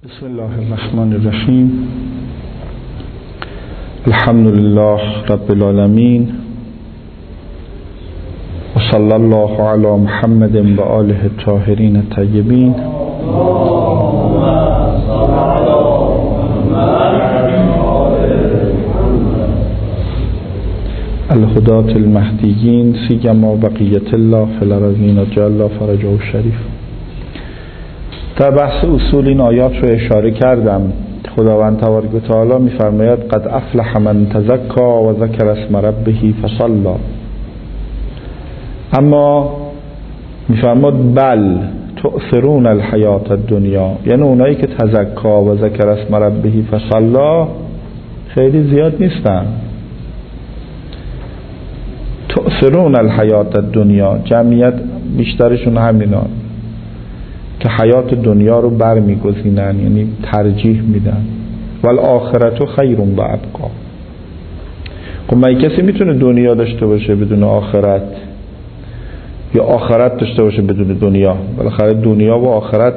بسم الله الرحمن الرحیم. الحمد لله رب العالمین و صلی الله علی محمد و آله الطاهرین الطیبین. الهداة المهدیین سیما بقیت الله فی الارضین جل الله فرجه الشریف. در بحث اصول این آیات رو اشاره کردم. خداوند تبارک و تعالی می‌فرماید قد افلح من تزکی و ذکر اسم ربه فصلی. اما می‌فرماید بل تؤثرون الحیات الدنیا، یعنی اونایی که تزکی و ذکر اسم ربه فصلی خیلی زیاد نیستن. تؤثرون الحیات الدنیا، جمعیت بیشترشون همینان که حیات دنیا رو برمیگزینن، یعنی ترجیح میدن. والآخرت خیر و ابقا. خب من کسی میتونه دنیا داشته باشه بدون آخرت، یا آخرت داشته باشه بدون دنیا؟ بالاخره دنیا و آخرت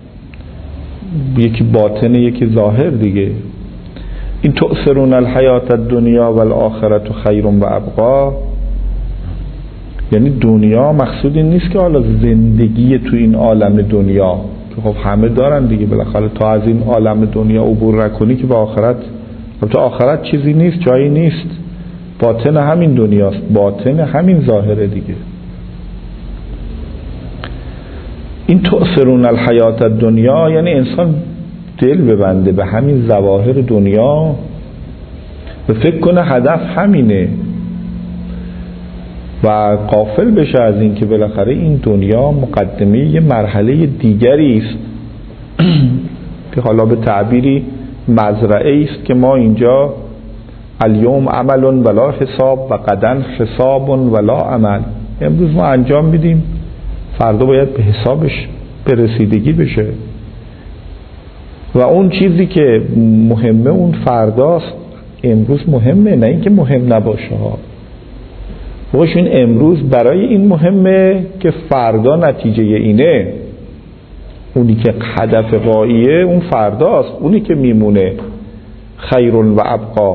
یکی باطنه یکی ظاهر دیگه. این تؤثرون الحیات الدنیا والآخرت خیر و ابقا، یعنی دنیا مقصود این نیست که حالا زندگی تو این عالم دنیا که خب همه دارن دیگه، بالاخره تا از این عالم دنیا عبور نکنی که به آخرت، تو آخرت چیزی نیست، جایی نیست، باطن همین دنیاست، باطن همین ظاهره دیگه. این تؤثرون الحیات الدنیا یعنی انسان دل ببنده به همین ظواهر دنیا و فکر کنه هدف همینه و غافل بشه از این که بالاخره این دنیا مقدمه یه مرحله دیگری است که حالا به تعبیری مزرعه است که ما اینجا الیوم عمل ولا حساب و غدا حساب ولا عمل، امروز ما انجام میدیم، فردا باید به حسابش به رسیدگی بشه و اون چیزی که مهمه اون فرداست، امروز مهمه، نه اینکه مهم نباشه ها. خوش این امروز برای این مهمه که فردا نتیجه اینه. اونی که هدف غاییه اون فرداست، اونی که میمونه خیر و ابقا.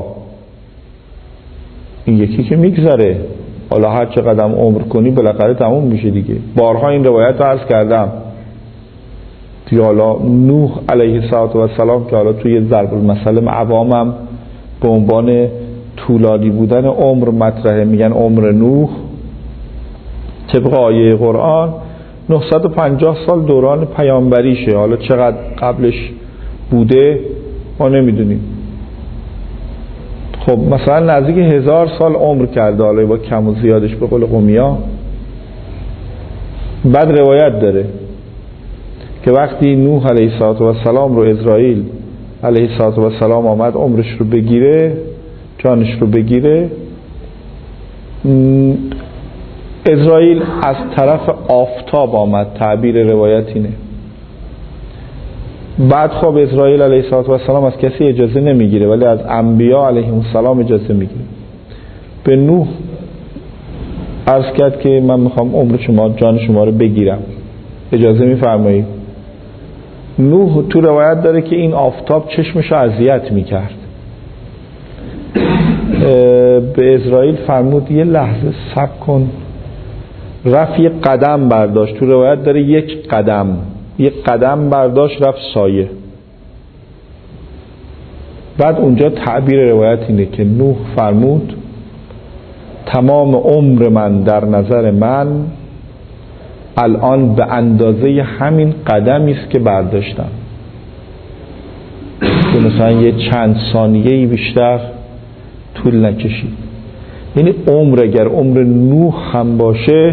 این یکی که میگذره، حالا هر چه قدم عمر کنی بالاخره تموم میشه دیگه. بارها این روایت رو عرض کردم دیگه. حالا نوح علیه السلام که حالا توی ضرب المثل عوامم به عنوان طولانی بودن عمر مطرحه، میگن عمر نوح طبق آیه قرآن 950 سال دوران پیامبریشه. حالا چقدر قبلش بوده ما نمیدونیم. خب مثلا نزدیک 1000 سال عمر کرده، حالا با کم و زیادش به قول قومیا. بعد روایت داره که وقتی نوح علیه السلام رو اسرائیل علیه السلام آمد عمرش رو بگیره، جانش رو بگیره، اسرائیل از طرف آفتاب آمد، تعبیر روایت اینه. بعد خب اسرائیل علیه السلام از کسی اجازه نمیگیره ولی از انبیا علیهم السلام اجازه میگیره. به نوح عرض کرد که من میخوام عمر شما، جان شما رو بگیرم، اجازه میفرمایید؟ نوح تو روایت داره که این آفتاب چشمشو اذیت میکرد. به اسرائیل فرمود یه لحظه صبر کن. رفت یک قدم برداشت، تو روایت داره یک قدم برداشت رفت سایه. بعد اونجا تعبیر روایت اینه که نوح فرمود تمام عمر من در نظر من الان به اندازه همین قدمی است که برداشتم، که مثلا یه چند ثانیه‌ای بیشتر طول نکشید. یعنی عمر اگر عمر نوح هم باشه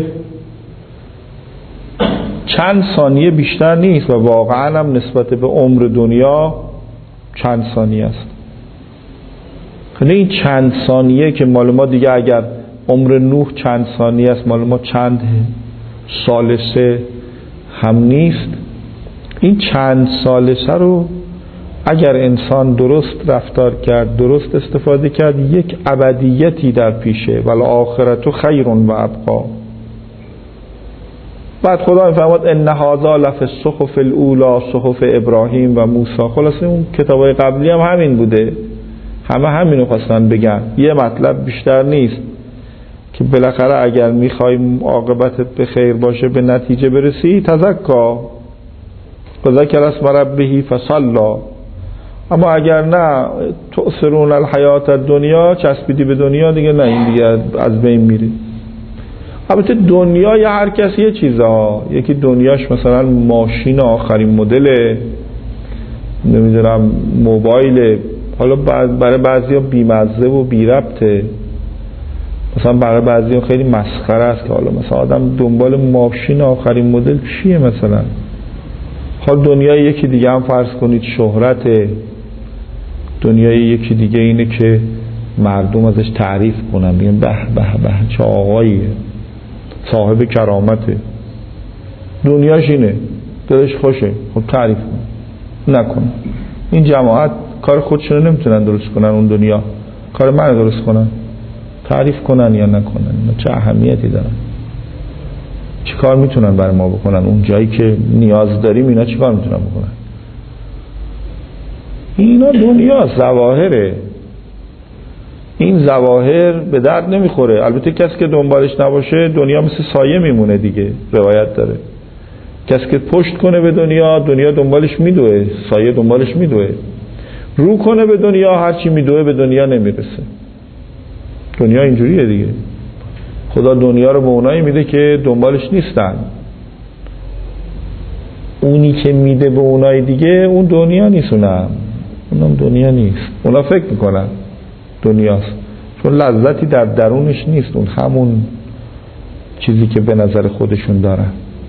چند ثانیه بیشتر نیست و واقعا هم نسبت به عمر دنیا چند ثانیه است. خیلی این چند ثانیه که مال ما دیگه، اگر عمر نوح چند ثانیه است مال ما چند سالسه هم نیست. این چند سالسه رو اگر انسان درست رفتار کرد، درست استفاده کرد، یک ابدیتی در پیشه. والآخرت خیر و ابقا. بعد خدا میفرماد ان هذا لفی الصحف الاولی صحف ابراهیم و موسی. خلاصه اون کتابای قبلی هم همین بوده، همه همینو خواستن بگن، یه مطلب بیشتر نیست که بالاخره اگر میخوای عاقبتت به خیر باشه، به نتیجه برسی، تزکا و ذکر اسم ربه فصلی. اما اگر نه تؤثرون الحیات الدنیا، چسبیدی به دنیا دیگه، نه این دیگه از بین میری. البته دنیای هر کسی یه چیزا، یکی دنیاش مثلا ماشین آخرین مدل، نمیدونم موبایل، حالا برای بعضیا بیمزه و بی ربطه، مثلا برای بعضیا خیلی مسخره است که حالا مثلا آدم دنبال ماشین آخرین مدل چیه مثلا. حال دنیای یکی دیگه هم فرض کنید شهرته، دنیای یکی دیگه اینه که مردم ازش تعریف کنن، بگن به به به چه آقاییه، صاحب کرامته. دنیاش اینه، دلش خوشه، خب تعریف کن، نکن. این جماعت کار خودشون نمیتونن درست کنن، اون دنیا کار من درست کنن، تعریف کنن یا نکنن چه اهمیتی دارن؟ چه کار میتونن برای ما بکنن؟ اون جایی که نیاز داریم اینا چه کار میتونن بکنن؟ اینا دنیا ظواهره، این ظواهر به درد نمیخوره. البته کسی که دنبالش نباشه دنیا مثل سایه میمونه دیگه، روایت داره کسی که پشت کنه به دنیا، دنیا دنبالش میدوه، سایه دنبالش میدوه. رو کنه به دنیا، هرچی میدوه به دنیا نمیرسه. دنیا اینجوریه دیگه. خدا دنیا رو به اونایی میده که دنبالش نیستن. اونی که میده به اونای دیگه اون دنیا نیست، اونم دنیا نیست. اونا فکر میکنن دنیاست، چون لذتی در درونش نیست، اون همون چیزی که به نظر خودشون دارن.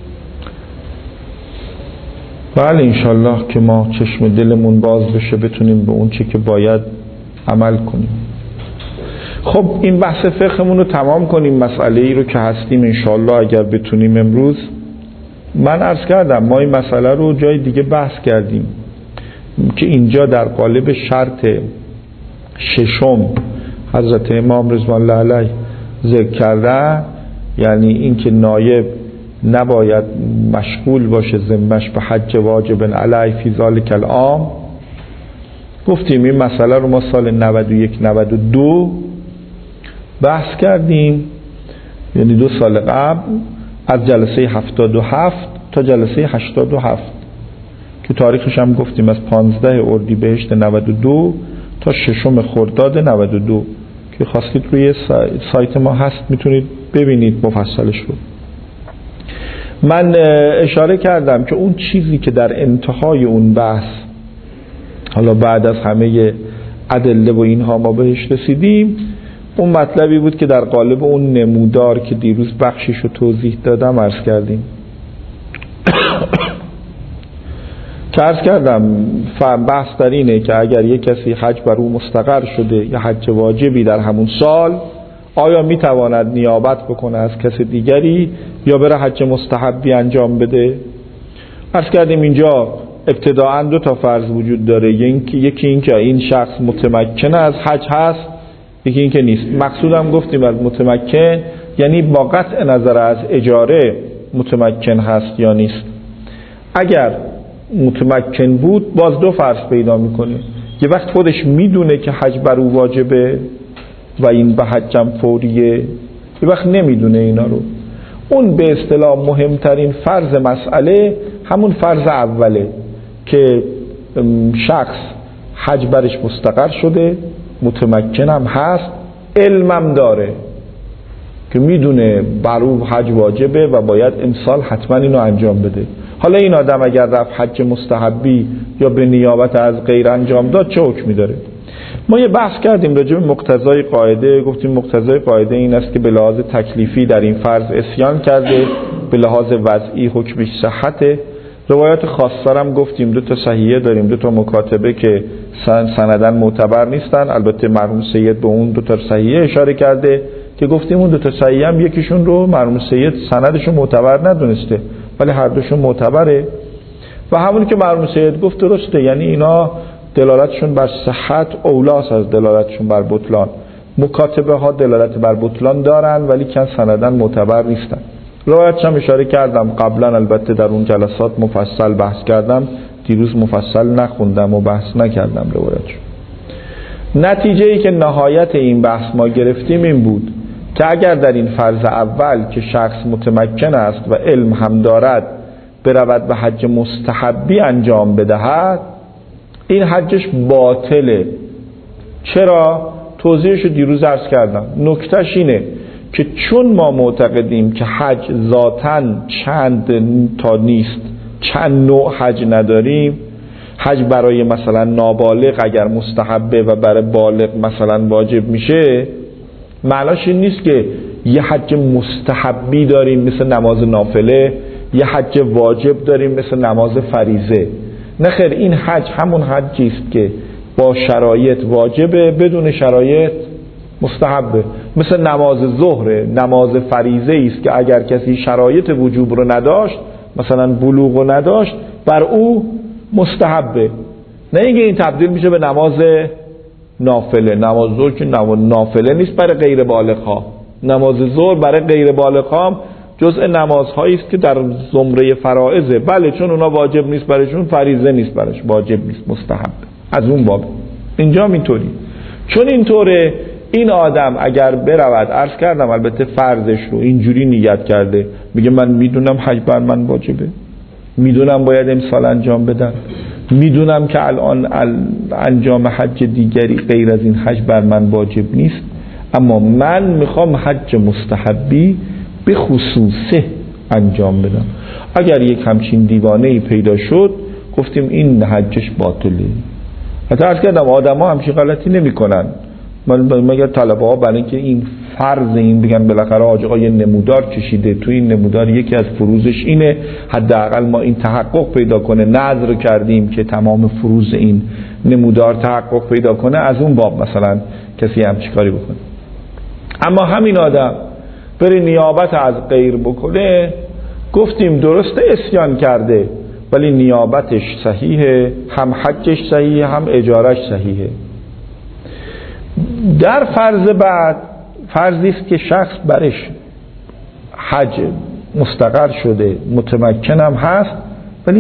بله انشالله که ما چشم دلمون باز بشه، بتونیم به اون چی که باید عمل کنیم. خب این بحث فقهمون رو تمام کنیم، مسئله ای رو که هستیم انشالله اگر بتونیم امروز. من عرض کردم ما این مسئله رو جای دیگه بحث کردیم که اینجا در قالب شرط ششم حضرت امام رضوان الله علیه ذکر کرده، یعنی این که نایب نباید مشغول باشه ذمش به حج واجب علیه فی ذلک العام. گفتیم این مسئله رو ما سال 91-92 بحث کردیم، یعنی 2 سال قبل، از جلسه 77 تا جلسه 87 که تاریخش هم گفتیم از 15 اردیبهشت 92 تا 6 خرداد 92 که خواستید روی سایت ما هست میتونید ببینید مفصلش رو. من اشاره کردم که اون چیزی که در انتهای اون بحث، حالا بعد از همه ادله و اینها ما بهش رسیدیم، اون مطلبی بود که در قالب اون نمودار که دیروز بخشش رو توضیح دادم عرض کردیم. که عرض کردم بحث در اینه که اگر یک کسی حج بر او مستقر شده یا حج واجبی در همون سال، آیا میتواند نیابت بکنه از کسی دیگری یا بره حج مستحبی انجام بده؟ عرض کردیم اینجا ابتداعاً 2 تا فرض وجود داره، یکی این که این شخص متمکن از حج هست، یکی این که نیست. مقصودم گفتیم از متمکن یعنی با قطع نظر از اجاره متمکن هست یا نیست. اگر متمکن بود باز 2 فرض پیدا میکنه، یه وقت خودش میدونه که حج بر او واجبه و این به حجم فوریه، یه وقت نمیدونه اینا رو. اون به اصطلاح مهمترین فرض مسئله همون فرض اوله که شخص حج برش مستقر شده، متمکنم هست، علمم داره که میدونه بر او حج واجبه و باید امسال حتما اینو انجام بده. حالا این آدم اگر رفت حج مستحبی یا به نیابت از غیر انجام داد چه حکمی داره؟ ما یه بحث کردیم راجع به مقتضای قاعده. گفتیم مقتضای قاعده این است که به لحاظ تکلیفی در این فرض عصیان کرده، به لحاظ وضعی حکمش صحته. روایات خاصه هم گفتیم 2 تا صحیحه داریم، 2 تا مکاتبه که سندن معتبر نیستن. البته مرحوم سید به اون 2 تا صحیحه اشاره کرده که گفتیم اون 2 تا صحیحه هم یکیشون رو مرحوم سید سندشون معتبر ندونسته ولی هر دوشون معتبره و همونی که مرحوم سید گفت درسته، یعنی اینا دلالتشون بر صحت اولاس از دلالتشون بر بطلان. مکاتبه ها دلالت بر بطلان دارن ولی کن سندن معتبر نیستن. روایتش هم اشاره کردم قبلا، البته در اون جلسات مفصل بحث کردم، دیروز مفصل نخوندم و بحث نکردم روایتش. نتیجه‌ای که نهایت این بحث ما گرفتیم این بود که اگر در این فرض اول که شخص متمکن است و علم هم دارد برود و حج مستحبی انجام بدهد، این حجش باطله. چرا؟ توضیحش رو دیروز عرض کردم. نکتهش اینه که چون ما معتقدیم که حج ذاتاً چند تا نیست، چند نوع حج نداریم، حج برای مثلا نابالغ اگر مستحبه و برای بالغ مثلا واجب میشه، معناش این نیست که یه حج مستحبی داریم مثل نماز نافله، یه حج واجب داریم مثل نماز فریضه. نه خیر، این حج همون حجی است که با شرایط واجبه، بدون شرایط مستحبه. مثل نماز ظهر، نماز فریضه است که اگر کسی شرایط وجوب رو نداشت، مثلا بلوغ رو نداشت، بر او مستحبه. نه اینکه این تبدیل میشه به نماز نافله. نماز ظهر که نافله نیست برای غیر بالغ ها. نماز ظهر برای غیر بالغ ها جزء نمازهایی است که در زمره فرائضه. بله، چون اونا واجب نیست برایشون، فریضه نیست برایش، واجب نیست، مستحب. از اون باب اینجا اینطوری. چون اینطوره، این آدم اگر برود، عرض کردم البته فرضش رو اینجوری نیت کرده، میگه من میدونم حج بر من واجبه، میدونم باید امسال انجام بدم، میدونم که الان انجام حج دیگری غیر از این حج بر من واجب نیست، اما من میخوام حج مستحبی به خصوصه انجام بدم. اگر یک همچین دیوانه‌ای پیدا شد، گفتیم این حجش باطله. حتی عرض کردم آدم ها همچین غلطی نمی کنن، مگر طلبه ها برای اینکه این فرض این بگن بالاخره آقا یه نمودار کشیده، تو این نمودار یکی از فروزش اینه، حداقل ما این تحقق پیدا کنه، نظر کردیم که تمام فروز این نمودار تحقق پیدا کنه، از اون باب مثلا کسی همچین کاری بکنه. اما همین آدم بره نیابت از غیر بکنه، گفتیم درسته اسیان کرده، ولی نیابتش صحیحه، هم حجش صحیحه، هم اجارش صحیحه. در فرض بعد، فرضی است که شخص برش حج مستقر شده، متمکن هم هست، ولی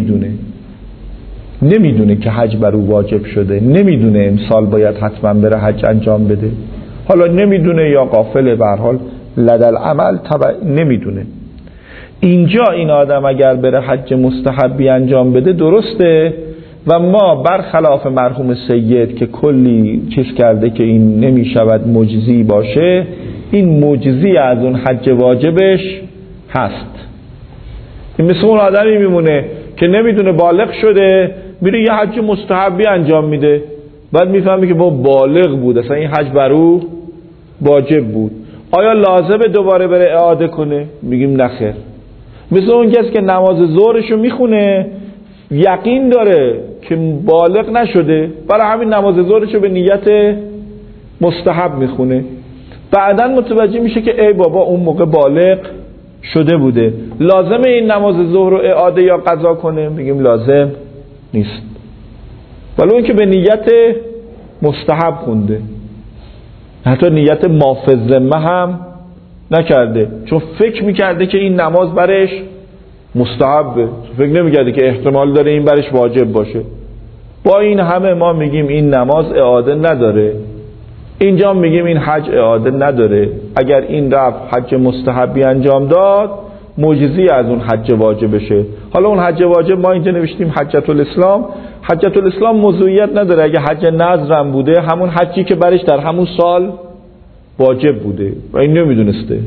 نمیدونه که حج بر او واجب شده، نمیدونه امسال باید حتما بره حج انجام بده. حالا نمیدونه یا غافله، به هر حال لدل عمل نمیدونه. اینجا این آدم اگر بره حج مستحبی انجام بده درسته، و ما برخلاف مرحوم سید که کلی چیز کرده که این نمیشود مجزی باشه، این مجزی از اون حج واجبش هست. این مثل اون آدمی میمونه که نمیدونه بالغ شده، میره یه حج مستحبی انجام میده، بعد میفهمی که با بالغ بود، اصلا این حج بر او واجب بود. آیا لازمه دوباره بره اعاده کنه؟ میگیم نخیر. مثل اون کسی که نماز ظهرشو میخونه، یقین داره که بالغ نشده، برای همین نماز ظهرشو به نیت مستحب میخونه، بعداً متوجه میشه که ای بابا اون موقع بالغ شده بوده، لازمه این نماز ظهر رو اعاده یا قضا کنه؟ میگیم لازم نیست، ولی اون که به نیت مستحب خونده، حتی نیت مافذمه هم نکرده، چون فکر میکرده که این نماز برش مستحبه، فکر نمیکرده که احتمال داره این برش واجب باشه. با این همه ما میگیم این نماز اعاده نداره، اینجا میگیم این حج اعاده نداره. اگر این رفت حج مستحبی انجام داد، مجزی از اون حج واجب بشه. حالا اون حج واجب ما اینجا نوشتیم حجت الاسلام. حجت الاسلام موضوعیت نداره، اگه حج نذر هم بوده، همون حجی که برش در همون سال واجب بوده و این نمیدونسته.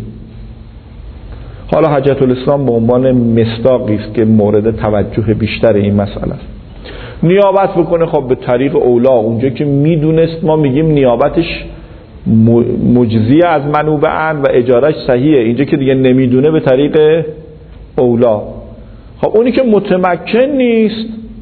حالا حجت الاسلام به عنوان مصداقی است که مورد توجه بیشتر این مسئله است. نیابت بکنه خب به طریق اولا، اونجا که میدونست ما میگیم نیابتش مجزیه از منوبه و اجارش صحیحه، اینجا که دیگه نمیدونه به طریق اولا. خب اونی که متمکن نیست،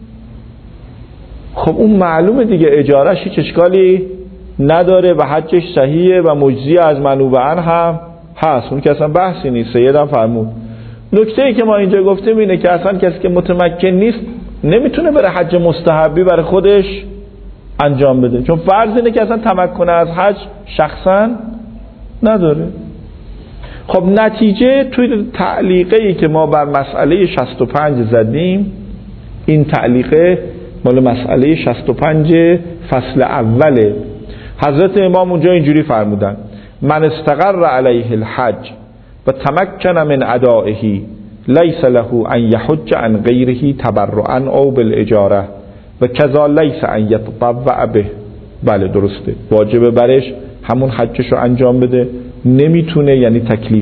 خب اون معلومه دیگه اجارش هیچ اشکالی نداره و حجش صحیحه و مجزی از منوبه هم هست، اون که اصلا بحثی نیست. سیدم فرمود نکته‌ای که ما اینجا گفتیم اینه که اصلا کسی که متمکن نیست نمیتونه بره حج مستحبی برای خودش انجام بده، چون فرض اینه که اصلا تمکن از حج شخصا نداره. خب نتیجه توی تعلیقه‌ای که ما بر مسئله 65 زدیم، این تعلیقه مال مسئله 65 فصل اوله. حضرت امام اونجا اینجوری فرمودن: من استقر علیه الحج و تمکن من ادائه لیس له ان یحج عن غیره تبرعا او بالاجاره و کذا لیس ان یتطوع به. بله درسته، واجب برش همون حجش رو انجام بده، نمیتونه یعنی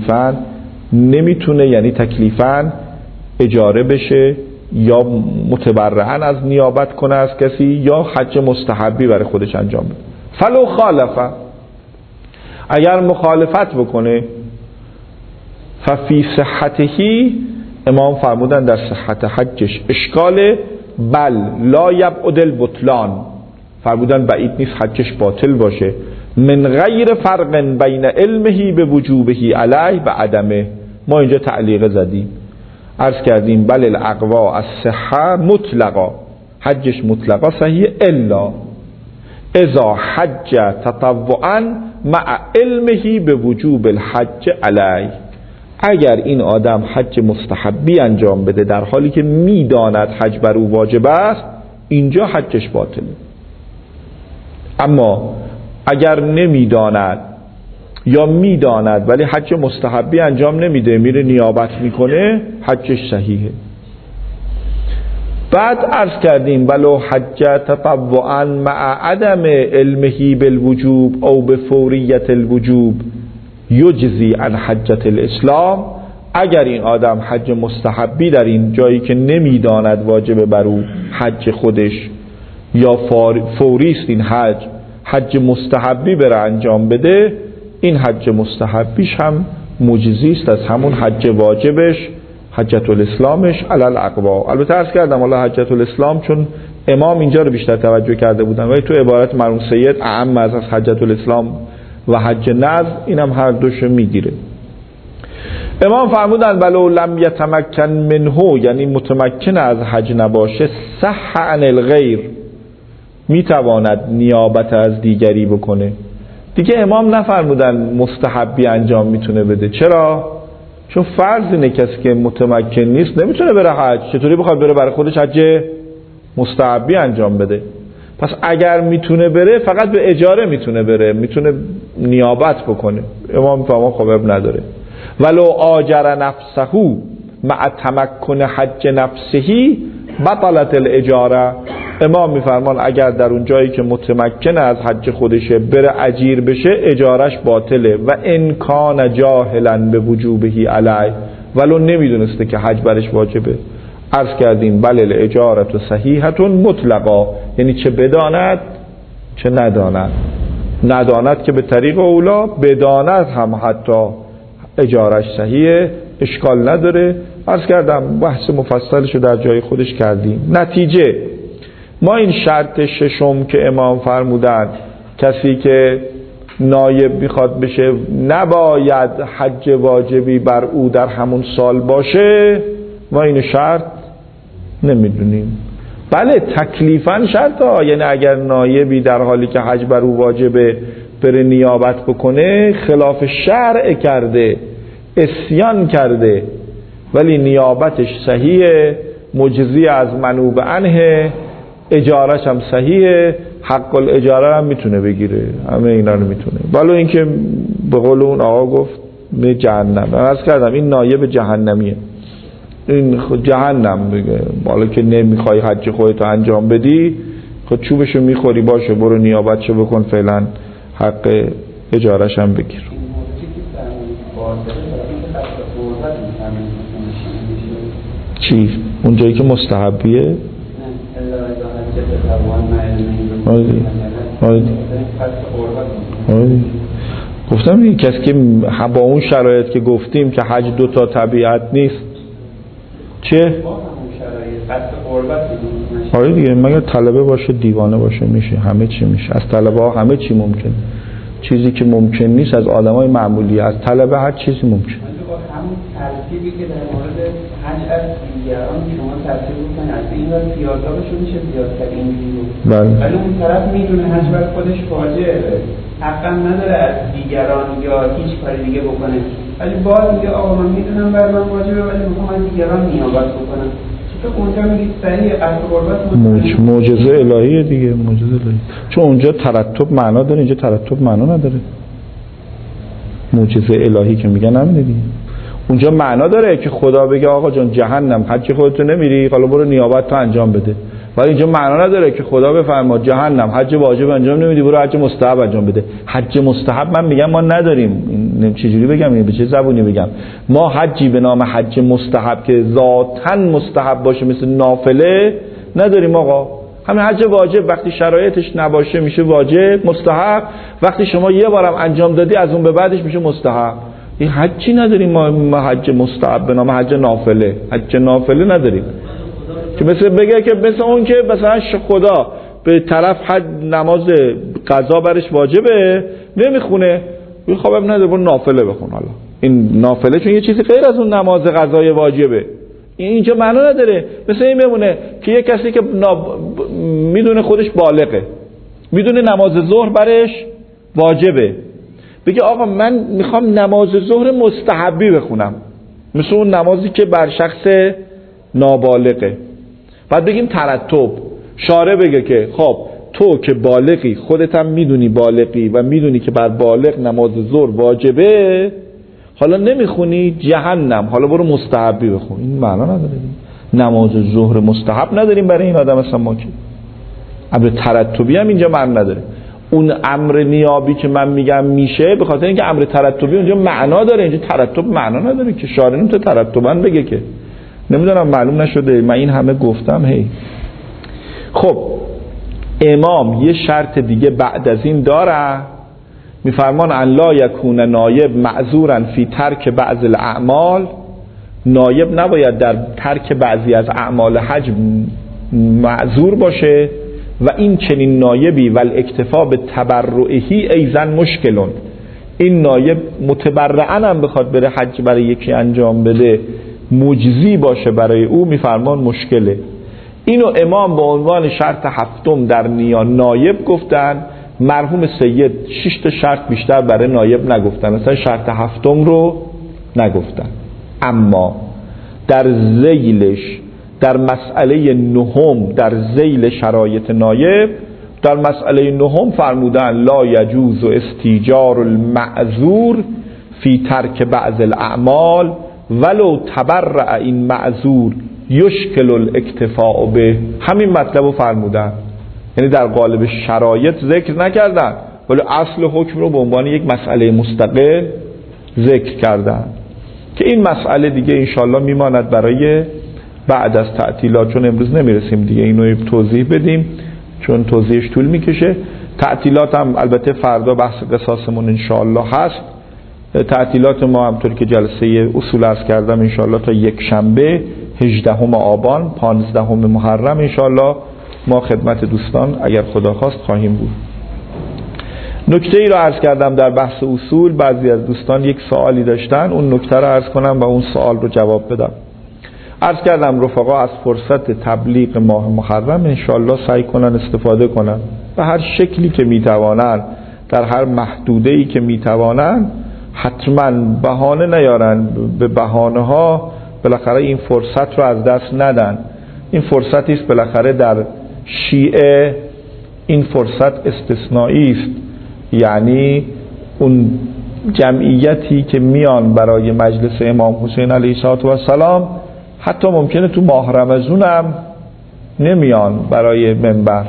تکلیفاً اجاره بشه یا متبرعاً از نیابت کنه از کسی، یا حج مستحبی برای خودش انجام بده. فلو خالفه، اگر مخالفت بکنه، ففی صحتهی، امام فرمودن در صحت حجش اشکال، بل لا یبعد البطلان، فرمودن بعید نیست حجش باطل باشه، من غیر فرق بین علمه به وجوبه علیه و عدمه. ما اینجا تعلیق زدیم، عرض کردیم بل الاقوا از صحه مطلقا، حجش مطلقا صحیح، الا اذا حج تطوعا مع علمه به وجوب الحج علیه، اگر این آدم حج مستحبی انجام بده در حالی که میداند حج بر او واجب است، اینجا حجش باطله. اما اگر نمیداند یا میداند ولی حج مستحبی انجام نمیده، میره نیابت میکنه، حجش صحیحه. بعد عرض کردیم ولو حج تطوعا مع عدم علمه بالوجوب او به فوریت الوجوب یجزی عن حجت الاسلام، اگر این آدم حج مستحبی در این جایی که نمیداند واجب بر او حج خودش یا فوریست این حج مستحبی بره انجام بده، این حج مستحبیش هم مجزی است از همون حج واجبش، حجت الاسلامش علی الاقوا. البته عرض کردم والا حجت الاسلام چون امام اینجا رو بیشتر توجه کرده بودن، ولی تو عبارت مرحوم سید اعم از حجت الاسلام و حج نذر اینم هر دوش میگیره. امام فرمودن ولو لم یتمکن منه، یعنی متمکن از حج نباشه، صح عن الغیر، میتواند نیابت از دیگری بکنه. دیگه امام نفرمودن مستحبی انجام میتونه بده. چرا؟ چون فرض اینه کسی که متمکن نیست نمیتونه بره حج، چطوری بخواد بره برای خودش حج مستحبی انجام بده؟ پس اگر میتونه بره فقط به اجاره میتونه بره، میتونه نیابت بکنه. امام فرمان خب اب نداره. ولو آجر نفسه مع تمکن حج نفسهی بطلت الاجاره. امام میفرمان اگر در اون جایی که متمکن از حج خودشه بره اجیر بشه، اجارش باطله. و ان کان جاهلا به وجوبه علی، ولو نمیدونسته که حج برش واجبه. عرض کردیم بل الاجاره صحیحه مطلقا، یعنی چه بداند چه نداند. نداند که به طریق اولا، بداند هم حتی اجارش صحیحه، اشکال نداره. عرض کردم بحث مفصلشو در جای خودش کردیم. نتیجه ما این شرط ششم که امام فرمودن کسی که نایب میخواد بشه نباید حج واجبی بر او در همون سال باشه، ما این شرط نمیدونیم. بله تکلیفاً شرط ها، یعنی اگر نایبی در حالی که حج بر او واجبه بره نیابت بکنه، خلاف شرع کرده، عصیان کرده، ولی نیابتش صحیحه، مجزی از منوب عنه، اجارش هم صحیحه، حق الاجاره هم میتونه بگیره، همه اینا رو میتونه. ولی اینکه به قول اون آقا گفت به جهنم، من عرض کردم این نایب جهنمیه، این جهنم دیگه. حالا که نمیخوای حج خودتو انجام بدی، خود چوبشو میخوری، باشه برو نیابتشو بکن، فعلا حق اجارش هم بگیر. چی؟ اونجایی که مستحبیه؟ گفتم این کسی که با اون شرایط که گفتیم که حج دوتا طبیعت نیست، چه؟ آره دیگه، مگر طلبه باشه دیوانه باشه میشه، همه چی میشه. از طلبه ها همه چی ممکن، چیزی که ممکن نیست از آدمای معمولی، از طلبه هر چیزی ممکن. همون ترتیبی که در مورد حج از دیگران شما ترتیب بکنید، از این ور پیادابشون میشه زیادتر اینجوری رو، ولی اون طرف میدونه حج بر خودش واجبه، حقا نداره از دیگران یا هیچ کاری دیگه بکنه ولی باز میگه آقا من میدونم بر من واجبه ولی میخوام از دیگران نیابت بکنم. چطور اونجا میگید صحیح قصد قربت معجزه الهیه دیگه، معجزه الهی. چون اونجا ترتب معنا داره، اینجا ترتب معنا نداره. معجزه الهی که میگن همینه دیگه. اونجا معنا داره که خدا بگه آقا جان جهنم حج خودت نمیری، حالا برو نیابت تو انجام بده. ولی اینجا معنا نداره که خدا بفرما جهنم حج واجب انجام نمیدی، برو حج مستحب انجام بده. حج مستحب من میگم ما نداریم. این چجوری بگم، این به چه زبونی بگم؟ ما حجی به نام حج مستحب که ذاتاً مستحب باشه مثل نافله نداریم آقا. همین حج واجب وقتی شرایطش نباشه میشه واجب، مستحب وقتی شما یه بارم انجام دادی از اون به بعدش میشه مستحب. این حجی نداریم ما حج مستحب به نام حج نافله. حج نافله نداریم که مثل بگه که مثل اون که مثلا خدا به طرف حج نماز قضا برش واجبه نمیخونه، خوابم نداره برو نافله بخون. حالا این نافله چون یه چیزی غیر از اون نماز قضای واجبه، اینجا معنا نداره. مثل این میمونه که یه کسی که میدونه خودش بالغه، میدونه نماز ظهر برش واجبه، بگه آقا من میخوام نماز ظهر مستحبی بخونم مثل اون نمازی که بر شخص نابالغه. بعد بگیم ترتب، شارع بگه که خب تو که بالغی خودت هم میدونی بالغی و میدونی که بر بالغ نماز ظهر واجبه، حالا نمیخونی جهنم، حالا برو مستحبی بخون. این معنا نداره. نماز ظهر مستحب نداریم برای این آدم اصلا ما که. امر ترتبی هم اینجا معنا نداره. اون امر نیابی که من میگم میشه به خاطر اینکه امر ترتبی اونجا معنا داره، اینجا ترتب معنا نداره که شارع نمیتونه ترتبا بگه که. نمیدونم معلوم نشده، من این همه گفتم. هی خب امام یه شرط دیگه بعد از این داره، میفرمان ان لا یکون نایب معذورا فی ترک بعض الاعمال، نایب نباید در ترک بعضی از اعمال حج معذور باشه و این چنین نایبی و الاکتفا به تبرعهی ایزن مشکلون، این نایب متبرعن هم بخواد بره حج برای یکی انجام بده مجزی باشه برای او، میفرمان مشکله. اینو امام به عنوان شرط هفتم در نایب گفتن. مرحوم سید 6 تا شرط بیشتر برای نایب نگفتن، مثلا شرط هفتم رو نگفتن. اما در ذیلش در مسئله نهم، در ذیل شرایط نایب، در مسئله نهم فرمودن لا یجوز استیجار المعذور فی ترک بعض الاعمال ولو تبرع این معذور یشکل الاکتفاء به. همین مطلب رو فرمودن، یعنی در قالب شرایط ذکر نکردن ولی اصل حکم رو به عنوان یک مسئله مستقل ذکر کردن که این مسئله دیگه انشالله میماند برای بعد از تعطیلات، چون امروز نمیرسیم دیگه اینو توضیح بدیم چون توضیحش طول میکشه. تعطیلات هم البته فردا بحث قصاصمون انشالله هست. تعطیلات ما همطور که جلسه اصول عرض کردم انشالله تا یک شنبه 18 آبان 15 محرم انشالله ما خدمت دوستان اگر خدا خواست خواهیم بود. نکته ای رو عرض کردم در بحث اصول، بعضی از دوستان یک سوالی داشتن، اون نکته رو عرض کنم و اون سوال رو جواب بدم. عرض کردم رفقا از فرصت تبلیغ ماه محرم انشالله سعی کنن استفاده کنن به هر شکلی که میتوانن، در هر محدوده‌ای که میتوانن، حتما بهانه نیارن، به بهانه ها بالاخره این فرصت رو از دست ندن. این فرصتی است بالاخره در شیعه این فرصت استثنایی است، یعنی اون جمعیتی که میان برای مجلس امام حسین علیه السلام حتی ممکنه تو ماه رمضان هم نمیان برای منبر.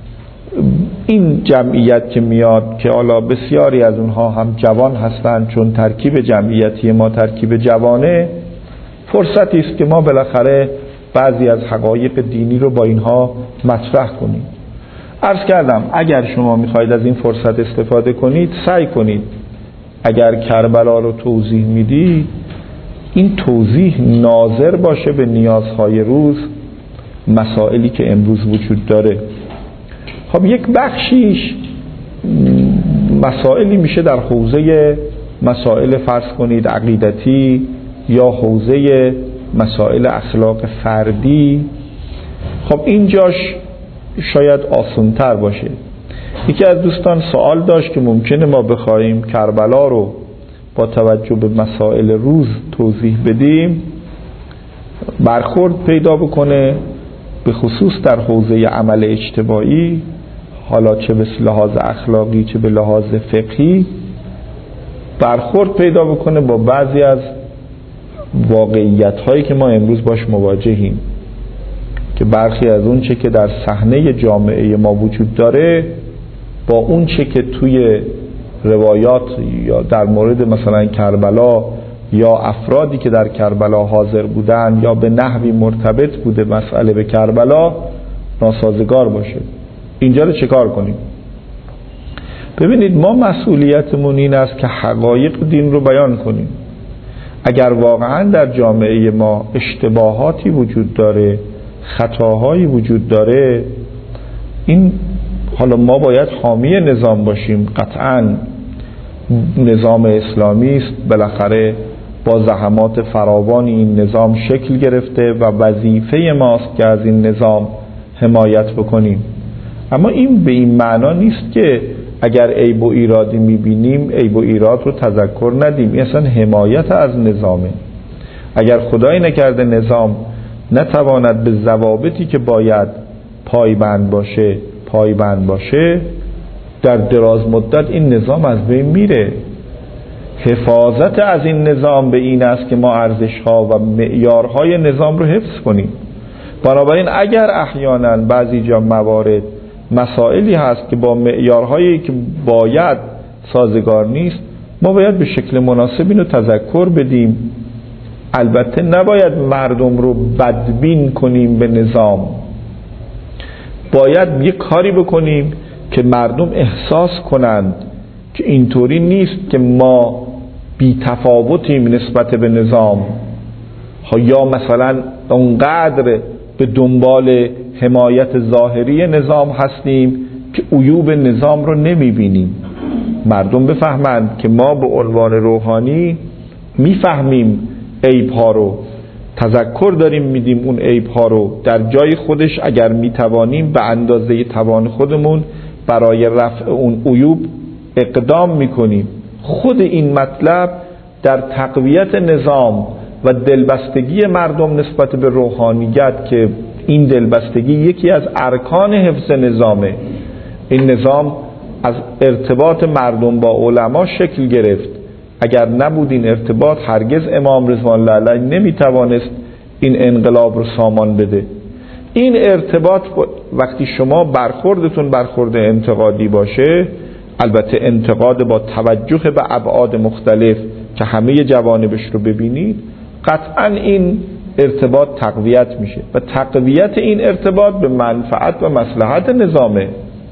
این جمعیت که میاد که حالا بسیاری از اونها هم جوان هستند، چون ترکیب جمعیتی ما ترکیب جوانه، فرصتی است که ما بالاخره بعضی از حقایق دینی رو با اینها مطرح کنیم. عرض کردم اگر شما میخواید از این فرصت استفاده کنید سعی کنید اگر کربلا رو توضیح میدید این توضیح ناظر باشه به نیازهای روز، مسائلی که امروز وجود داره. خب یک بخشیش مسائلی میشه در حوزه مسائل فرض کنید عقیدتی یا حوزه مسائل اخلاق فردی. خب اینجاش شاید آسان‌تر باشه. یکی از دوستان سوال داشت که ممکنه ما بخوایم کربلا رو با توجه به مسائل روز توضیح بدیم برخورد پیدا بکنه، به خصوص در حوزه عمل اجتماعی، حالا چه به لحاظ اخلاقی چه به لحاظ فقهی، برخورد پیدا بکنه با بعضی از واقعیت هایی که ما امروز باش مواجهیم، که برخی از اون چه که در صحنه جامعه ما وجود داره با اون چه که توی روایات یا در مورد مثلا کربلا یا افرادی که در کربلا حاضر بودن یا به نحوی مرتبط بوده مسئله به کربلا ناسازگار باشه. اینجا رو چیکار کنیم؟ ببینید، ما مسئولیتمون این است که حقایق دین رو بیان کنیم. اگر واقعا در جامعه ما اشتباهاتی وجود داره، خطاهایی وجود داره، این حالا ما باید حامی نظام باشیم. قطعا نظام اسلامی است، بالاخره با زحمات فراوانی این نظام شکل گرفته و وظیفه ماست که از این نظام حمایت بکنیم. اما این به این معنا نیست که اگر عیب و ایرادی میبینیم عیب و ایراد رو تذکر ندیم. این اصلا حمایت از نظامه. اگر خدای نکرده نظام نتواند به ضوابطی که باید پایبند باشه در دراز مدت این نظام از بین میره. حفاظت از این نظام به این است که ما ارزش‌ها و معیارهای نظام رو حفظ کنیم. بنابراین اگر احیانا بعضی جا موارد مسائلی هست که با معیارهایی که باید سازگار نیست، ما باید به شکل مناسب اینو تذکر بدیم. البته نباید مردم رو بدبین کنیم به نظام. باید یه کاری بکنیم که مردم احساس کنند که اینطوری نیست که ما بی تفاوتیم نسبت به نظام، یا مثلا اونقدر به دنبال حمایت ظاهری نظام هستیم که عیوب نظام رو نمیبینیم. مردم بفهمند که ما به عنوان روحانی میفهمیم عیب‌ها رو، تذکر داریم میدیم اون عیب‌ها رو، در جای خودش اگر میتوانیم به اندازه توان خودمون برای رفع اون عیوب اقدام میکنیم. خود این مطلب در تقویت نظام و دلبستگی مردم نسبت به روحانیت، که این دلبستگی یکی از ارکان حفظ نظامه. این نظام از ارتباط مردم با علما شکل گرفت. اگر نبود این ارتباط هرگز امام رضوان الله علیه نمیتوانست این انقلاب رو سامان بده. این ارتباط وقتی شما برخوردتون برخورد انتقادی باشه، البته انتقاد با توجه به ابعاد مختلف که همه جوانبش رو ببینید، قطعا این ارتباط تقویت میشه و تقویت این ارتباط به منفعت و مصلحت نظامه.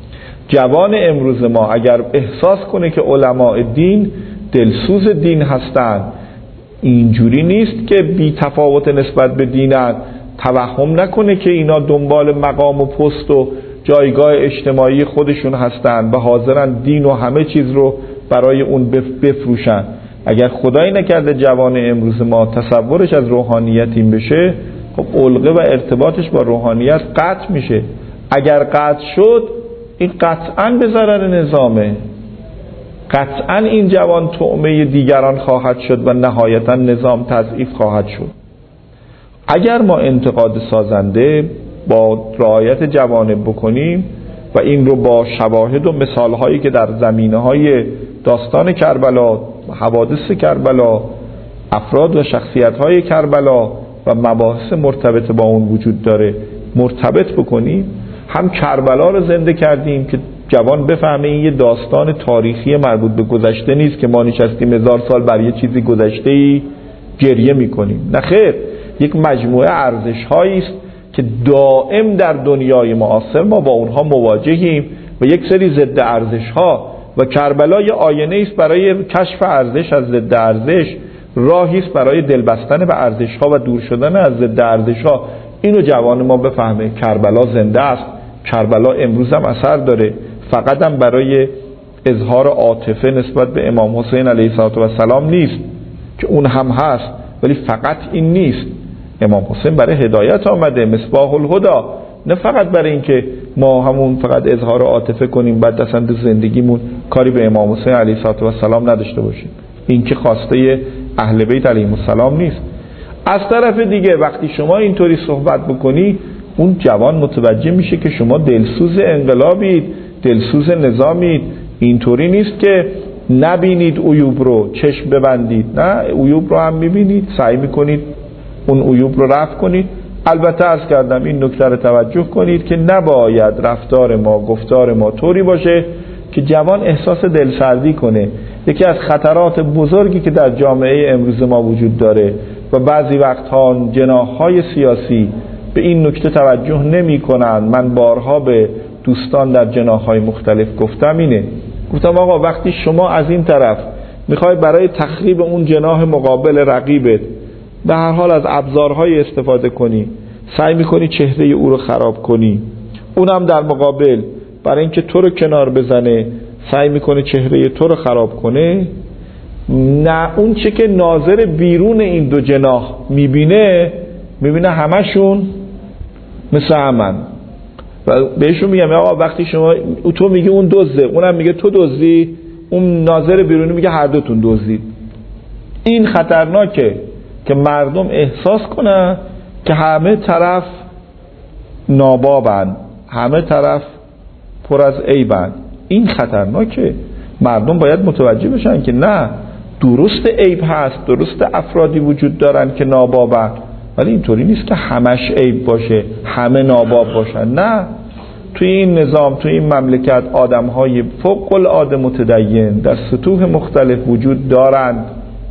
جوان امروز ما اگر احساس کنه که علماء دین دلسوز دین هستند، اینجوری نیست که بی تفاوت نسبت به دینن، توهم نکنه که اینا دنبال مقام و پست و جایگاه اجتماعی خودشون هستند و حاضرن دین و همه چیز رو برای اون بفروشن. اگر خدای نکرده جوان امروز ما تصورش از روحانیت این بشه، خب علقه و ارتباطش با روحانیت قطع میشه. اگر قطع شد، این قطعاً به ضرر نظامه. قطعاً این جوان طعمه دیگران خواهد شد و نهایتاً نظام تضعیف خواهد شد. اگر ما انتقاد سازنده با رعایت جوانب بکنیم و این رو با شواهد و مثالهایی که در زمینه‌های داستان کربلا، حوادث کربلا، افراد و شخصیت‌های کربلا و مباحث مرتبط با اون وجود داره مرتبط بکنیم، هم کربلا رو زنده کردیم که جوان بفهمه این یه داستان تاریخی مربوط به گذشته نیست که ما نشستیم 1000 سال بر یه چیزی گذشته‌ای گریه می‌کنیم. نه خیر، یک مجموعه ارزش‌هایی است که دائم در دنیای معاصر ما با اونها مواجهیم و یک سری ضد ارزش‌ها و کربلا یه آینه است برای کشف ارزش از ضد ارزش، راهی است برای دلبستن به ارزش‌ها و دور شدن از ضد ارزش‌ها. اینو جوان ما بفهمه کربلا زنده است، کربلا امروز هم اثر داره، فقط هم برای اظهار عاطفه نسبت به امام حسین علیه السلام نیست که اون هم هست، ولی فقط این نیست. امام حسین برای هدایت آمده، مصباح الهدی، نه فقط برای اینکه ما همون فقط اظهار عاطفه کنیم بعد اصلا زندگیمون کاری به امام حسین علیه السلام نداشته باشیم. این که خواسته اهل بیت علیهم السلام نیست. از طرف دیگه وقتی شما اینطوری صحبت بکنی، اون جوان متوجه میشه که شما دلسوز انقلابید، دلسوز نظامید. اینطوری نیست که نبینید عیوب رو، چشم ببندید، نه، عیوب رو هم میبینید، سعی میکنید اون عیوب رو رفع کنید. البته عرض کردم این نکته رو توجه کنید که نباید رفتار ما، گفتار ما طوری باشه که جوان احساس دلسردی کنه. یکی از خطرات بزرگی که در جامعه امروز ما وجود داره و بعضی وقتها جناح‌های سیاسی به این نکته توجه نمی‌کنند. من بارها به دوستان در جناح‌های مختلف گفتم آقا وقتی شما از این طرف میخوای برای تخریب اون جناح مقابل رقیبت به هر حال از ابزارهای استفاده کنی، سعی میکنی چهره او رو خراب کنی، اونم در مقابل برای اینکه تو رو کنار بزنه سعی میکنه چهره تو رو خراب کنه، نه اون چه که ناظر بیرون این دو جناح میبینه همشون مثل همن و بهشون میگم آقا وقتی شما تو میگی اون دزده، اونم میگه تو دزدی، اون ناظر بیرونی میگه هر دوتون دزدید. این خطرناکه که مردم احساس کنن که همه طرف نابابن، همه طرف پر از عیبن. این خطرناکه. مردم باید متوجه بشن که نه، درست عیب هست، درست افرادی وجود دارن که نابابن، ولی اینطوری نیست که همش عیب باشه، همه ناباب باشن. نه، توی این نظام، توی این مملکت آدم‌های فوق العاده متدین در سطوح مختلف وجود دارند.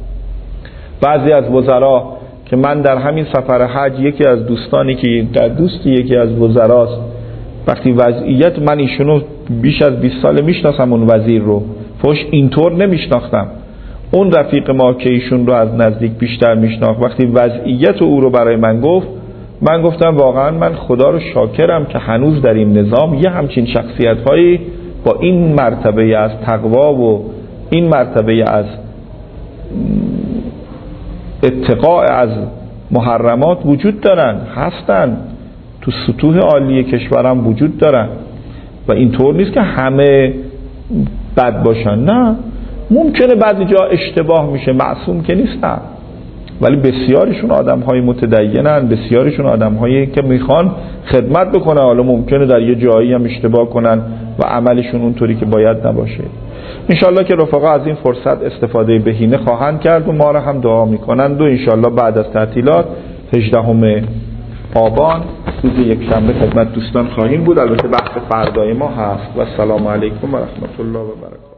بعضی از وزرا که من در همین سفر حج یکی از دوستانی که در دوستی یکی از وزراست، وقتی وضعیت من ایشونو بیش از 20 سال میشناسم، اون وزیر رو فوش اینطور نمیشناختم، اون رفیق ما که ایشون رو از نزدیک بیشتر میشناخت، وقتی وضعیت او رو برای من گفت، من گفتم واقعا من خدا رو شاکرم که هنوز در این نظام یه همچین شخصیت‌هایی با این مرتبه از تقوا و این مرتبه از اتقاء از محرمات وجود دارن، هستن، تو سطوح عالی کشورم وجود دارن و اینطور نیست که همه بد باشن. نه، ممکنه بعضی جا اشتباه میشه، معصوم که نیستن، ولی بسیارشون آدم‌های متدینن، بسیارشون آدم‌هایی که میخوان خدمت بکنن. حالا ممکنه در یه جایی هم اشتباه کنن و عملشون اونطوری که باید نباشه. انشالله که رفقا از این فرصت استفاده بهینه خواهند کرد و ما را هم دعا میکنند و انشالله بعد از تعطیلات 18 آبان روز یکشنبه خدمت دوستان خواهیم بود. البته بحث فردای ما هست و السلام علیکم و رحمت الله و برکاته.